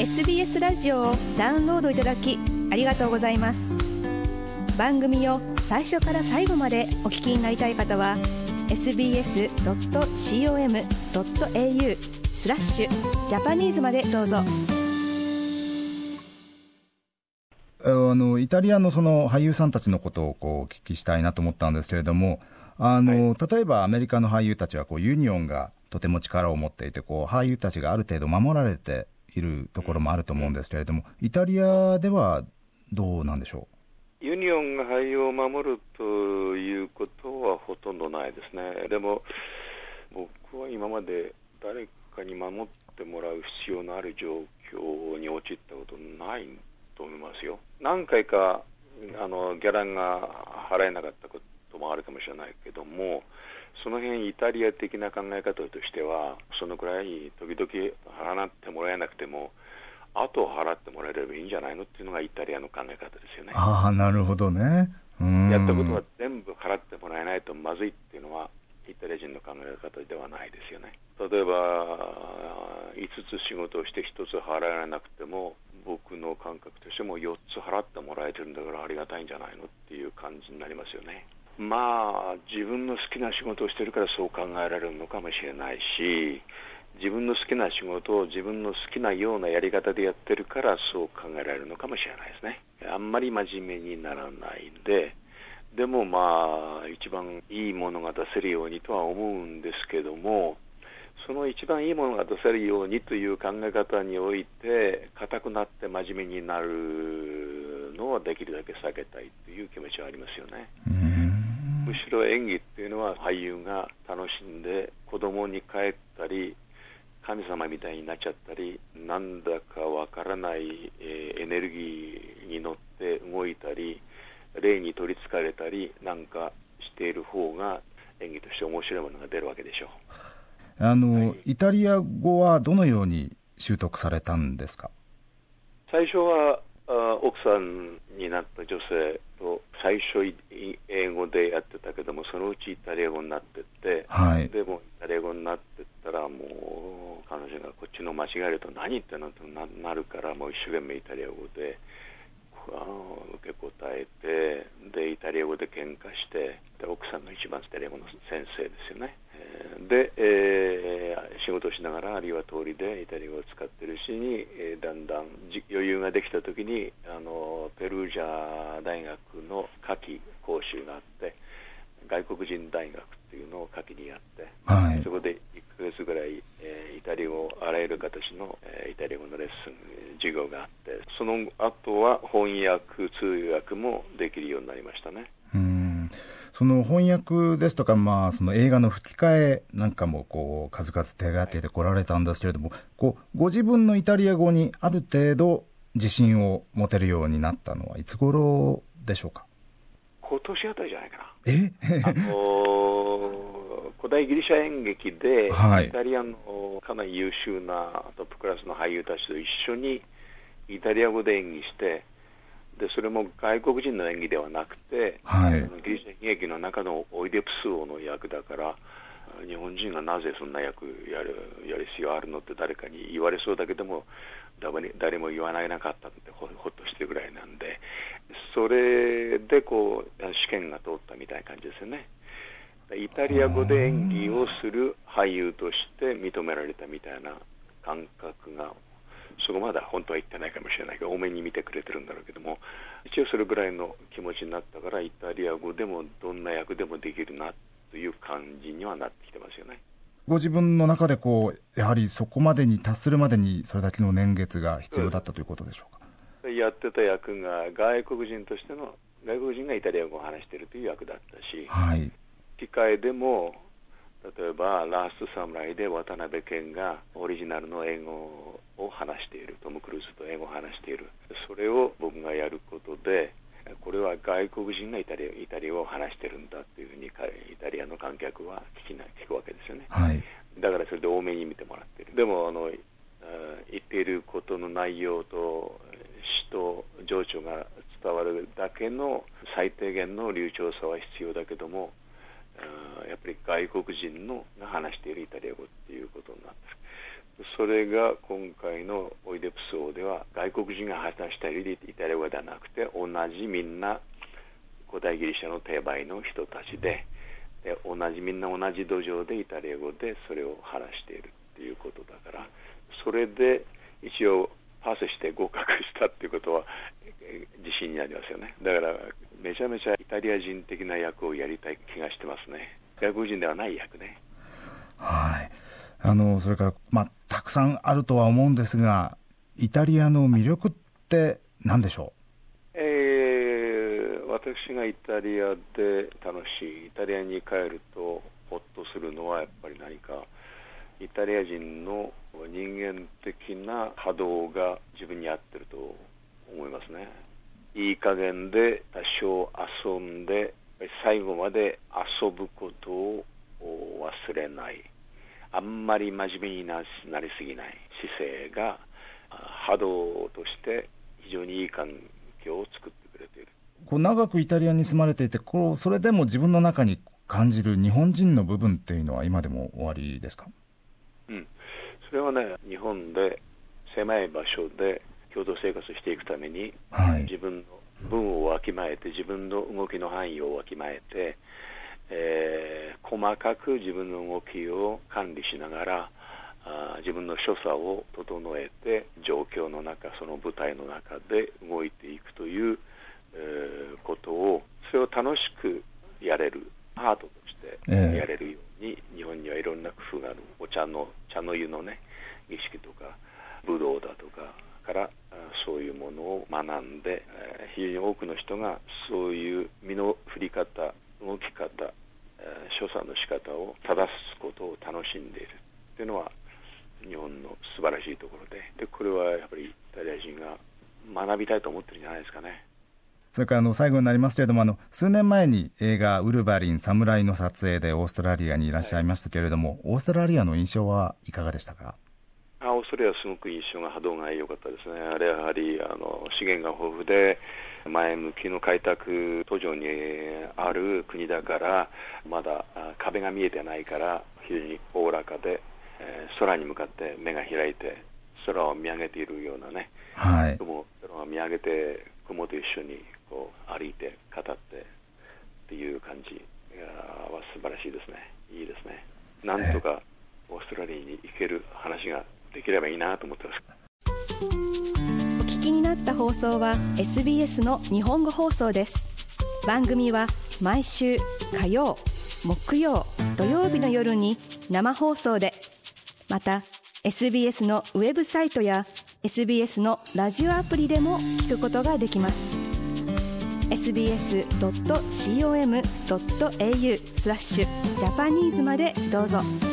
SBS ラジオをダウンロードいただきありがとうございます。番組を最初から最後までお聞きになりたい方は sbs.com.au/Japanese までどうぞ。 イタリアのその俳優さんたちのことをお聞きしたいなと思ったんですけれども、例えばアメリカの俳優たちはユニオンがとても力を持っていて俳優たちがある程度守られているところもあると思うんですけれども、イタリアではどうなんでしょう。ユニオンが俳優を守るということはほとんどないですね。でも僕は今まで誰かに守ってもらう必要のある状況に陥ったことないと思いますよ。何回かギャラが払えなかったこともあるかもしれないけども、その辺イタリア的な考え方としてはそのくらい時々払ってもらえなくてもあと払ってもらえればいいんじゃないのっていうのがイタリアの考え方ですよね。 ああ、なるほどね。 やったことは全部払ってもらえないとまずいっていうのはイタリア人の考え方ではないですよね。例えば5つ仕事をして1つ払えなくても僕の感覚としても4つ払ってもらえてるんだからありがたいんじゃないのっていう感じになりますよね。自分の好きな仕事をしてるからそう考えられるのかもしれないし、自分の好きな仕事を自分の好きなようなやり方でやってるからそう考えられるのかもしれないですね。あんまり真面目にならないんで、でも一番いいものが出せるようにとは思うんですけども、その一番いいものが出せるようにという考え方において固くなって真面目になるのはできるだけ避けたいという気持ちはありますよね。むしろ演技っていうのは俳優が楽しんで子供に帰ったり神様みたいになっちゃったりなんだかわからないエネルギーに乗って動いたり霊に取りつかれたりなんかしている方が演技として面白いものが出るわけでしょう。 イタリア語はどのように習得されたんですか？ 最初は奥さんになった女性と最初英語でやってたけどもそのうちイタリア語になってって、でもイタリア語になってったらもう彼女がこっちの間違えると何言ってんのと なるからもう一生懸命イタリア語で受け答えてでイタリア語で喧嘩してで奥さんが一番イタリア語の先生ですよね。で、仕事をしながらあるいは通りでイタリア語を使ってるうちに、だんだん余裕ができた時にペルージャ大学の夏季講習があって外国人大学っていうのを夏季にやって、そこで1ヶ月ぐらい、イタリア語あらゆる形の、イタリア語のレッスン授業があってその後は翻訳通訳もできるようになりましたね。 その翻訳ですとか、その映画の吹き替えなんかも数々手がけてこられたんですけれども、ご自分のイタリア語にある程度自信を持てるようになったのはいつ頃でしょうか？ 今年あたりじゃないかな。古代ギリシャ演劇で、イタリアのかなり優秀なトップクラスの俳優たちと一緒にイタリア語で演技してでそれも外国人の演技ではなくて、ギリシャ演劇の中のオイデプス王の役だから日本人がなぜそんな役やる必要あるのって誰かに言われそうだけども誰も言わなかったってほっとしてるぐらいなんでそれで試験が通ったみたいな感じですよね。イタリア語で演技をする俳優として認められたみたいな感覚がそこまでは本当は言ってないかもしれないけど多めに見てくれてるんだろうけども一応それぐらいの気持ちになったからイタリア語でもどんな役でもできるなという感じにはなってきてますよね。 ご自分の中でやはりそこまでに達するまでにそれだけの年月が必要だったということでしょうか？ やってた役が外国人としての外国人がイタリア語を話しているという役だったし、機械でも例えばラストサムライで渡辺謙がオリジナルの英語を話しているトム・クルーズと英語を話しているそれを僕がやることでこれは外国人がイタリア語を話してるんだっていうふうにイタリアの観客は聞くわけですよね。だからそれで多めに見てもらっている。でも言っていることの内容と詩と情緒が伝わるだけの最低限の流暢さは必要だけどもやっぱり外国人が話しているイタリア語っていうことになってる。 それが今回のオイデプス王では外国人が話したりイタリア語ではなくて、同じみんな古代ギリシャの定番の人たちで、みんな同じ土壌でイタリア語でそれを話しているっていうことだから、それで一応パスして合格したっていうことは自信になりますよね。だからめちゃめちゃイタリア人的な役をやりたい気がしてますね。外国人ではない役ね。 はい。それから、たくさんあるとは思うんですが、イタリアの魅力って何でしょう？ 私がイタリアで楽しい、イタリアに帰るとホッとするのはやっぱり何かイタリア人の人間的な波動が自分に合ってると思いますね。いい加減で多少遊んで最後まで遊ぶことを忘れない、あんまり真面目になりすぎない姿勢が波動として非常にいい環境を作ってくれている。 長くイタリアに住まれていて、それでも自分の中に感じる日本人の部分っていうのは今でもおありですか？ それはね、日本で狭い場所で共同生活していくために、自分の分をわきまえて、自分の動きの範囲をわきまえて、細かく自分の動きを管理しながら自分の所作を整えて、状況の中、その舞台の中で動いていくという、ことを、それを楽しくやれるアートとしてやれるように、日本にはいろんな工夫がある。茶の湯のね、儀式とか武道だとかからそういうものを学んで、非常に多くの人がそういう身の振り方、動き方、所作の仕方を正すことを楽しんでいるというのは日本の素晴らしいところで、これはやっぱりイタリア人が学びたいと思ってるんじゃないですかね。 それから最後になりますけれども、数年前に映画ウルヴァリン侍の撮影でオーストラリアにいらっしゃいましたけれども、オーストラリアの印象はいかがでしたか？ オーストラリアはすごく印象が波動が良かったですね。あれはやはり資源が豊富で前向きの開拓途上にある国だから、まだ壁が見えてないから非常におおらかで、空に向かって目が開いて空を見上げているようなね、雲を見上げて雲と一緒に歩いて語ってっていう感じは素晴らしいですね。いいですね。なんとかオーストラリアに行ける話ができればいいなと思ってます。 お聞きになった放送は SBS の日本語放送です。番組は毎週火曜、木曜、土曜日の夜に生放送で、また SBS のウェブサイトや SBS のラジオアプリでも聞くことができます。sbs.com.au/Japanese までどうぞ。